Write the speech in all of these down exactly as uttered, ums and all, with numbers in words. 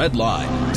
Red Line.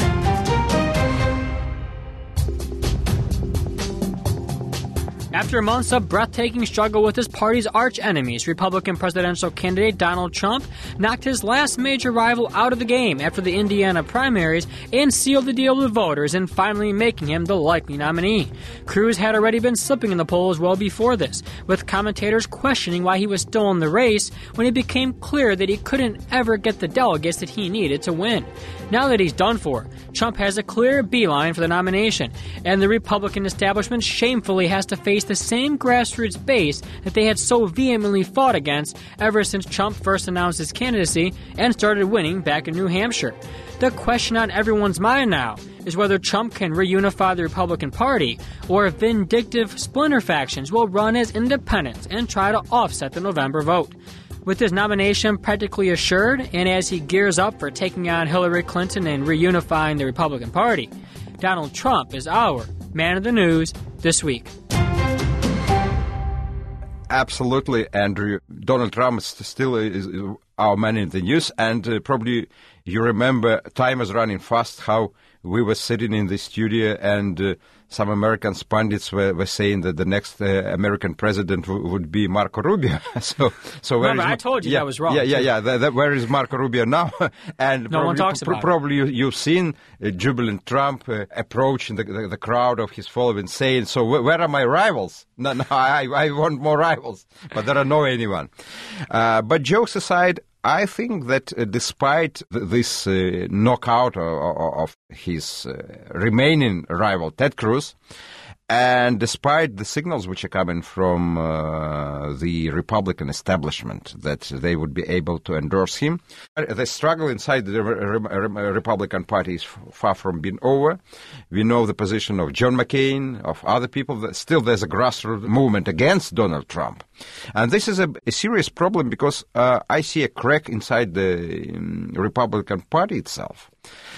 After months of breathtaking struggle with his party's arch-enemies, Republican presidential candidate Donald Trump knocked his last major rival out of the game after the Indiana primaries and sealed the deal with voters in finally making him the likely nominee. Cruz had already been slipping in the polls well before this, with commentators questioning why he was still in the race when it became clear that he couldn't ever get the delegates that he needed to win. Now that he's done for, Trump has a clear beeline for the nomination, and the Republican establishment shamefully has to face the same grassroots base that they had so vehemently fought against ever since Trump first announced his candidacy and started winning back in New Hampshire. The question on everyone's mind now is whether Trump can reunify the Republican Party or if vindictive splinter factions will run as independents and try to offset the November vote. With his nomination practically assured, and as he gears up for taking on Hillary Clinton and reunifying the Republican Party, Donald Trump is our man of the news this week. Absolutely, Andrew. Donald Trump still is our man in the news, and uh, probably you remember time is running fast, how we were sitting in the studio and uh, some American pundits were, were saying that the next uh, American president w- would be Marco Rubio. so, so where Remember, is Ma- I told you yeah, that was wrong. Yeah, yeah, too. yeah. The, the, where is Marco Rubio now? and no probably, one talks pr- about Probably you, it. you've seen uh, jubilant Trump uh, approaching the, the, the crowd of his following, saying, "So wh- where are my rivals? No, no, I, I want more rivals, but there are no anyone." Uh, but jokes aside, I think that uh, despite th- this uh, knockout of, of his uh, remaining rival, Ted Cruz, and despite the signals which are coming from uh, the Republican establishment that they would be able to endorse him, the struggle inside the re- re- Republican Party is f- far from being over. We know the position of John McCain, of other people. That still there's a grassroots movement against Donald Trump. And this is a, a serious problem because uh, I see a crack inside the um, Republican Party itself.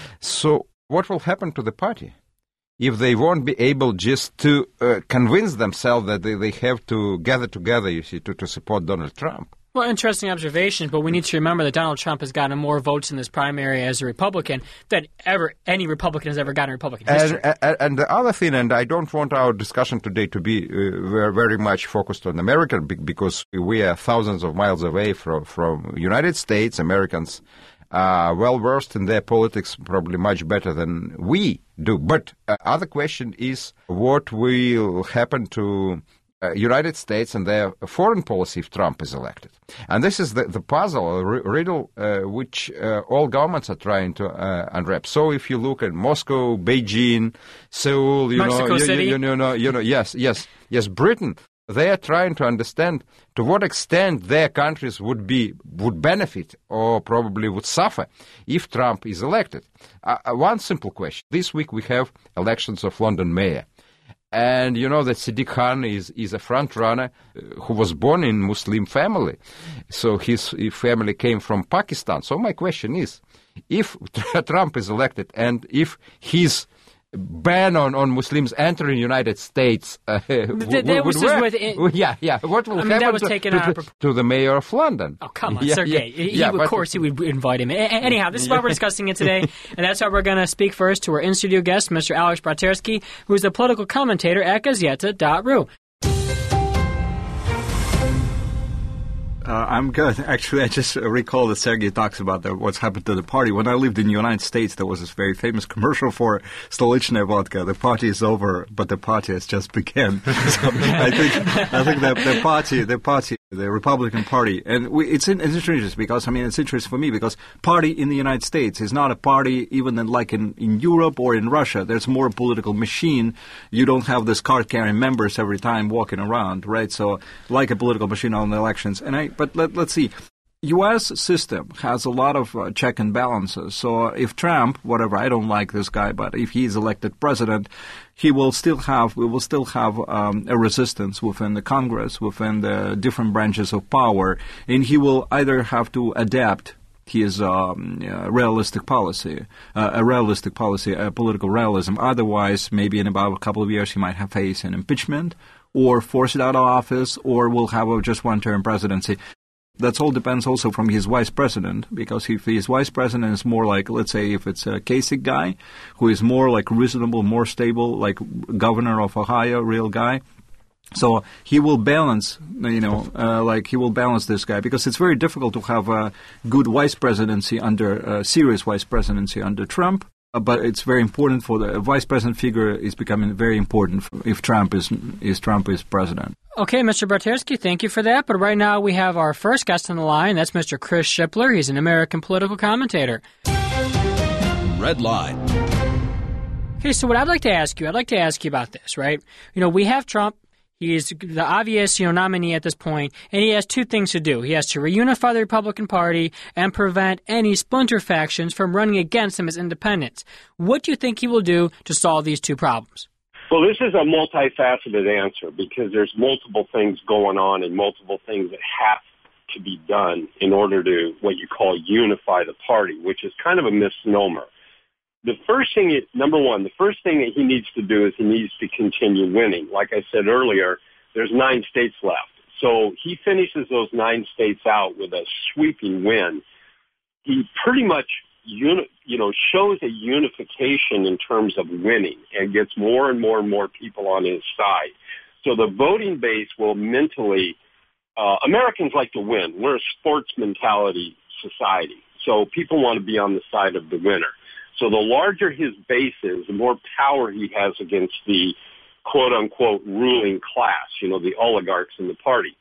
So what will happen to the party if they won't be able just to uh, convince themselves that they, they have to gather together, you see, to, to support Donald Trump? Well, interesting observation, but we need to remember that Donald Trump has gotten more votes in this primary as a Republican than ever any Republican has ever gotten in Republican history. And, and, and the other thing, and I don't want our discussion today to be uh, very much focused on America, because we are thousands of miles away from from United States. Americans are well versed in their politics, probably much better than we do. But uh, other question is what will happen to Uh, United States and their foreign policy if Trump is elected. And this is the, the puzzle, r- riddle, uh, which uh, all governments are trying to uh, unwrap. So if you look at Moscow, Beijing, Seoul, you Mexico know, you, City. you, you know, you know, yes, yes, yes, Britain, they are trying to understand to what extent their countries would be would benefit or probably would suffer if Trump is elected. Uh, one simple question. This week we have elections of London mayor. And you know that Sadiq Khan is, is a front runner uh, who was born in Muslim family. So his, his family came from Pakistan. So my question is, if Trump is elected and if his ban on, on Muslims entering the United States uh, Th- would, that was would just work, with it- yeah, yeah, what will I mean, happen that was to, taken to, out to, of- to the mayor of London? Oh, come on, Yeah, Sergey. yeah, He, yeah, of but- course he would invite him. A- anyhow, this is why we're discussing it today, and that's why we're going to speak first to our in-studio guest, Mister Alex Bratersky, who is the political commentator at Gazeta dot ru. Uh, I'm good. Actually, I just recall that Sergei talks about the, what's happened to the party. When I lived in the United States, there was this very famous commercial for Stolichная vodka. The party is over, but the party has just begun. So I think I think that the party, the party, the Republican Party, and we, it's, in, it's interesting because I mean it's interesting for me because party in the United States is not a party even in, like in, in Europe or in Russia. There's more a political machine. You don't have this card-carrying members every time walking around, right? So like a political machine on the elections, and I. But let, let's see. U S system has a lot of uh, check and balances. So if Trump, whatever, I don't like this guy, but if he is elected president, he will still have, we will still have um, a resistance within the Congress, within the different branches of power, and he will either have to adapt his um, uh, realistic policy, uh, a realistic policy, a political realism. Otherwise, maybe in about a couple of years, he might have faced an impeachment, or force it out of office, or will have a just one-term presidency. That all depends also from his vice president, because if his vice president is more like, let's say, if it's a Kasich guy, who is more like reasonable, more stable, like governor of Ohio, real guy, so he will balance, you know, uh, like he will balance this guy, because it's very difficult to have a good vice presidency under, a serious vice presidency under Trump. Uh, but it's very important for the vice president figure is becoming very important if Trump is, is Trump is president. Okay, Mister Bratersky, thank you for that. But right now we have our first guest on the line. That's Mister Chris Shipler. He's an American political commentator. Red Line. Okay, so what I'd like to ask you, I'd like to ask you about this, right? You know, we have Trump. He's the obvious, you know, nominee at this point, and he has two things to do. He has to reunify the Republican Party and prevent any splinter factions from running against him as independents. What do you think he will do to solve these two problems? Well, this is a multifaceted answer because there's multiple things going on and multiple things that have to be done in order to what you call unify the party, which is kind of a misnomer. The first thing, it, number one, the first thing that he needs to do is he needs to continue winning. Like I said earlier, there's nine states left. So he finishes those nine states out with a sweeping win. He pretty much, uni, you know, shows a unification in terms of winning and gets more and more and more people on his side. So the voting base will mentally, uh, Americans like to win. We're a sports mentality society. So people want to be on the side of the winner. So the larger his base is, the more power he has against the quote-unquote ruling class, you know, the oligarchs in the party.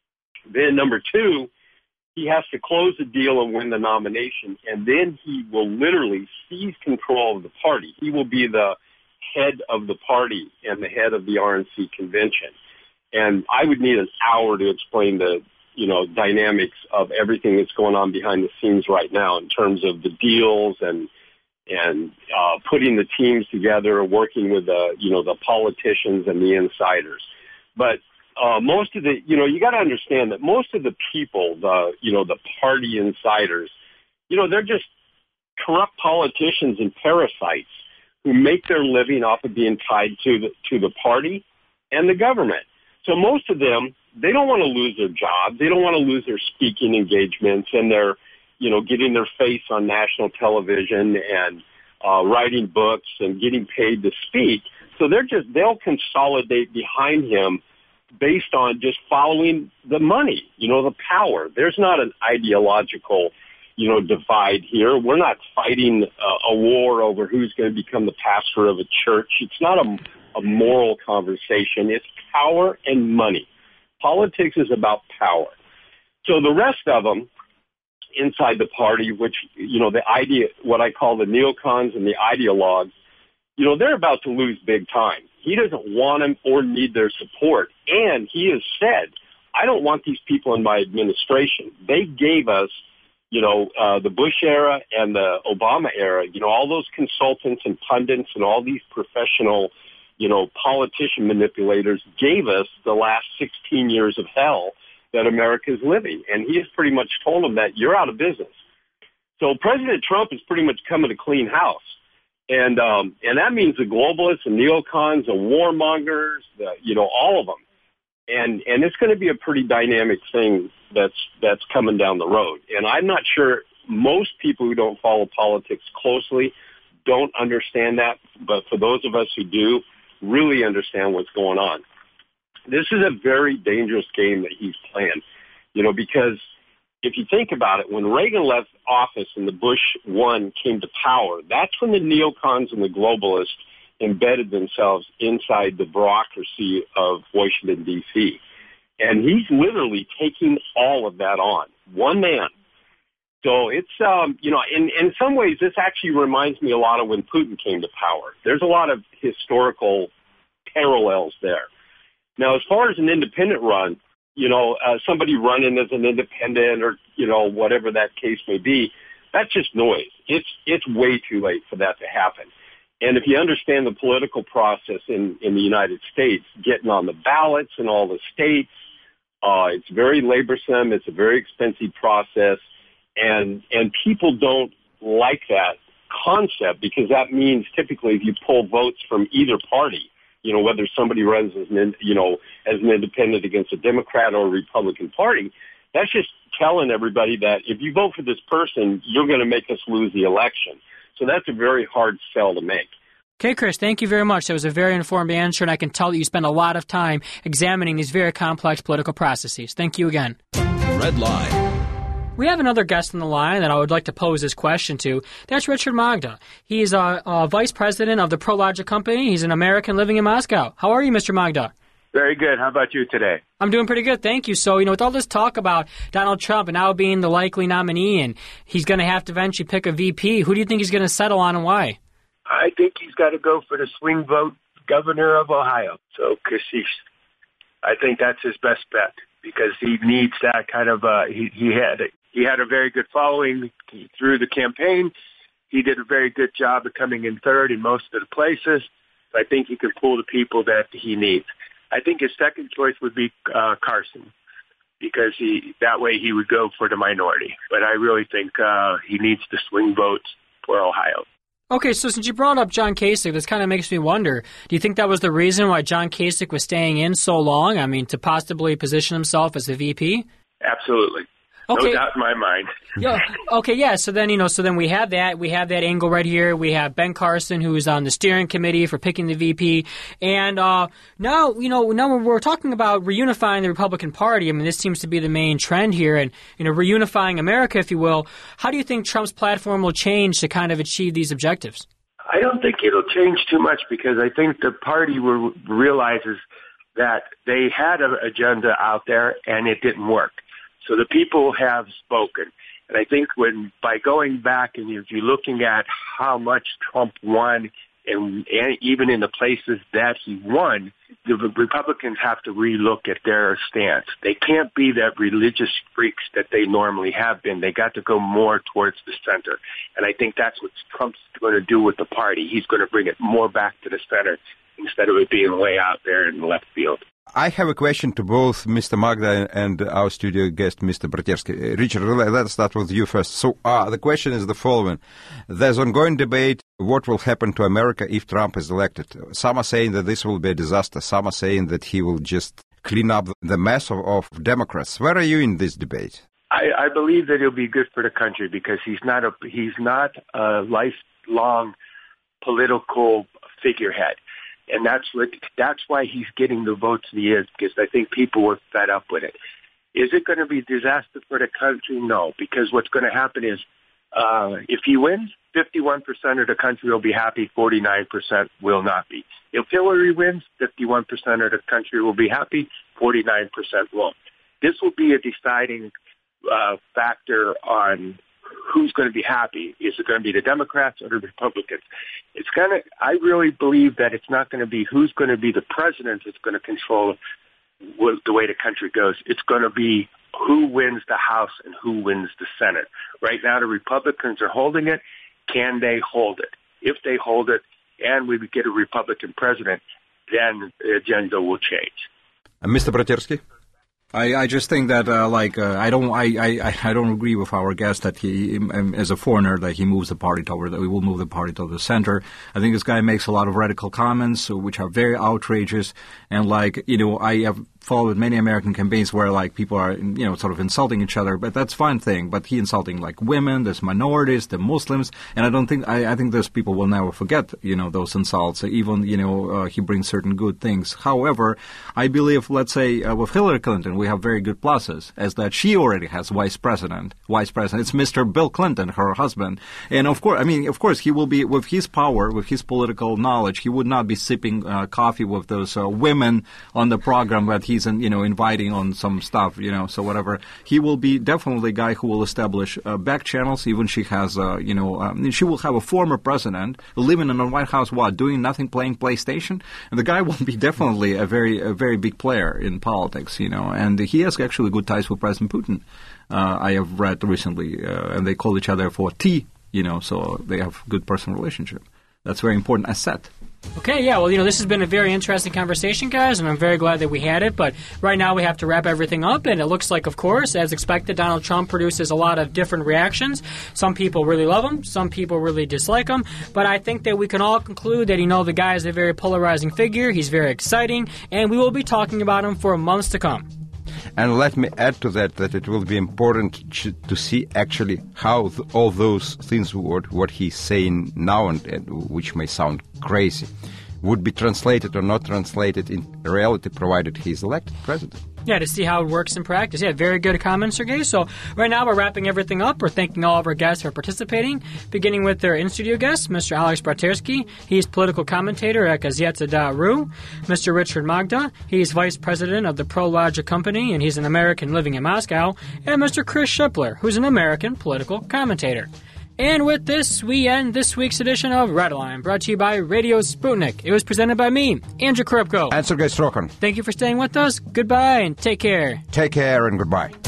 Then number two, he has to close the deal and win the nomination, and then he will literally seize control of the party. He will be the head of the party and the head of the R N C convention. And I would need an hour to explain the, you know, dynamics of everything that's going on behind the scenes right now in terms of the deals and and uh, putting the teams together, working with the, you know, the politicians and the insiders. But uh, most of the, you know, you got to understand that most of the people, the, you know, the party insiders, you know, they're just corrupt politicians and parasites who make their living off of being tied to the, to the party and the government. So most of them, they don't want to lose their job. They don't want to lose their speaking engagements and their, you know, getting their face on national television and uh, writing books and getting paid to speak. So they're just, they'll consolidate behind him based on just following the money, you know, the power. There's not an ideological, you know, divide here. We're not fighting uh, a war over who's going to become the pastor of a church. It's not a, a moral conversation. It's power and money. Politics is about power. So the rest of them, inside the party, which, you know, the idea, what I call the neocons and the ideologues, you know, they're about to lose big time. He doesn't want them or need their support. And he has said, I don't want these people in my administration. They gave us, you know, uh, the Bush era and the Obama era, you know, all those consultants and pundits and all these professional, you know, politician manipulators gave us the last sixteen years of hell that America is living. And he has pretty much told them that you're out of business. So President Trump is pretty much coming to clean house. And um, and that means the globalists, the neocons, the warmongers, the, you know, all of them. And and it's going to be a pretty dynamic thing that's that's coming down the road. And I'm not sure most people who don't follow politics closely don't understand that. But for those of us who do, really understand what's going on. This is a very dangerous game that he's playing, you know, because if you think about it, when Reagan left office and the Bush one came to power, that's when the neocons and the globalists embedded themselves inside the bureaucracy of Washington, D C. And he's literally taking all of that on, one man. So it's, um, you know, in, in some ways, this actually reminds me a lot of when Putin came to power. There's a lot of historical parallels there. Now, as far as an independent run, you know, uh, somebody running as an independent or, you know, whatever that case may be, that's just noise. It's it's way too late for that to happen. And if you understand the political process in, in the United States, getting on the ballots in all the states, uh, it's very laborsome. It's a very expensive process. And and people don't like that concept because that means typically if you pull votes from either party, you know, whether somebody runs as an, you know, as an independent against a Democrat or a Republican Party, That's just telling everybody that if you vote for this person, you're going to make us lose the election. So that's a very hard sell to make. Okay, Chris, thank you very much. That was a very informed answer, and I can tell that you spend a lot of time examining these very complex political processes. Thank you again. Red Line. We have another guest on the line that I would like to pose this question to. That's Richard Magda. He's a, a vice president of the ProLogic Company. He's an American living in Moscow. How are you, Mister Magda? Very good. How about you today? I'm doing pretty good, thank you. So, you know, with all this talk about Donald Trump and now being the likely nominee and he's going to have to eventually pick a V P, who do you think he's going to settle on and why? I think he's got to go for the swing vote governor of Ohio. So, Kasich, I think that's his best bet because he needs that kind of, uh, he, he had he had a very good following through the campaign. He did a very good job of coming in third in most of the places. So I think he can pull the people that he needs. I think his second choice would be uh, Carson because he that way he would go for the minority. But I really think uh, he needs to swing votes for Ohio. Okay, so since you brought up John Kasich, this kind of makes me wonder, do you think that was the reason why John Kasich was staying in so long? I mean, to possibly position himself as the V P? Absolutely. Okay. No doubt in my mind. Yeah. Okay, yeah, so then, you know, so then we have that. We have that angle right here. We have Ben Carson, who's on the steering committee for picking the V P. And uh, now, you know, now we're talking about reunifying the Republican Party. I mean, this seems to be the main trend here. And, you know, reunifying America, if you will. How do you think Trump's platform will change to kind of achieve these objectives? I don't think it'll change too much because I think the party will, realizes that they had an agenda out there and it didn't work. So the people have spoken. And I think when by going back and if you're looking at how much Trump won and, and even in the places that he won, the Republicans have to relook at their stance. They can't be that religious freaks that they normally have been. They got to go more towards the center. And I think that's what Trump's going to do with the party. He's going to bring it more back to the center instead of it being way out there in the left field. I have a question to both Mister Magda and our studio guest, Mister Bratersky. Richard, let's start with you first. So uh, the question is the following. There's ongoing debate what will happen to America if Trump is elected. Some are saying that this will be a disaster. Some are saying that he will just clean up the mess of, of Democrats. Where are you in this debate? I, I believe that it'll be good for the country because he's not a, he's not a lifelong political figurehead. And that's what, that's why he's getting the votes he is, because I think people were fed up with it. Is it going to be a disaster for the country? No, because what's going to happen is uh, if he wins, fifty-one percent of the country will be happy, forty-nine percent will not be. If Hillary wins, fifty-one percent of the country will be happy, forty-nine percent won't. This will be a deciding uh, factor on who's going to be happy. Is it going to be the Democrats or the Republicans? It's going to, I really believe that it's not going to be who's going to be the president that's going to control what, the way the country goes. It's going to be who wins the House and who wins the Senate. Right now, the Republicans are holding it. Can they hold it? If they hold it and we get a Republican president, then the agenda will change. Uh, Mister Bratersky? I, I just think that, uh, like, uh, I don't, I, I, I don't agree with our guest that he, um, as a foreigner, that he moves the party toward, that we will move the party to the center. I think this guy makes a lot of radical comments, which are very outrageous, and like, you know, I have followed many American campaigns where, like, people are, you know, sort of insulting each other, but that's fine thing. But he insulting, like, women, there's minorities, the Muslims, and I don't think, I, I think those people will never forget, you know, those insults. Even, you know, uh, he brings certain good things. However, I believe, let's say, uh, with Hillary Clinton, we have very good pluses, as that she already has vice president. Vice president, it's Mister Bill Clinton, her husband. And of course, I mean, of course, he will be, with his power, with his political knowledge, he would not be sipping uh, coffee with those uh, women on the program that he he's, in, you know, inviting on some stuff, you know, so whatever. He will be definitely a guy who will establish uh, back channels. Even she has, uh, you know, um, she will have a former president living in the White House, what, doing nothing, playing PlayStation? And the guy will be definitely a very, a very big player in politics, you know, and he has actually good ties with President Putin. Uh, I have read recently, uh, and they call each other for T, you know, so they have good personal relationship. That's very important asset. Okay, yeah, well, you know, this has been a very interesting conversation, guys, and I'm very glad that we had it, but right now we have to wrap everything up, and it looks like, of course, as expected, Donald Trump produces a lot of different reactions. Some people really love him, some people really dislike him, but I think that we can all conclude that, you know, the guy is a very polarizing figure, he's very exciting, and we will be talking about him for months to come. And let me add to that that it will be important to, to see actually how th- all those things, what, what he's saying now, and, and which may sound crazy, would be translated or not translated in reality, provided he's elected president. Yeah, to see how it works in practice. Yeah, very good comment, Sergey. So right now we're wrapping everything up. We're thanking all of our guests for participating, beginning with their in-studio guest, Mister Alex Bratersky. He's political commentator at Gazeta dot r u. Mister Richard Magda. He's vice president of the ProLogic Company, and he's an American living in Moscow. And Mister Chris Shipler, who's an American political commentator. And with this, we end this week's edition of Redline, brought to you by Radio Sputnik. It was presented by me, Andrew Kripko. And Sergei Strokhin. Thank you for staying with us. Goodbye and take care. Take care and goodbye.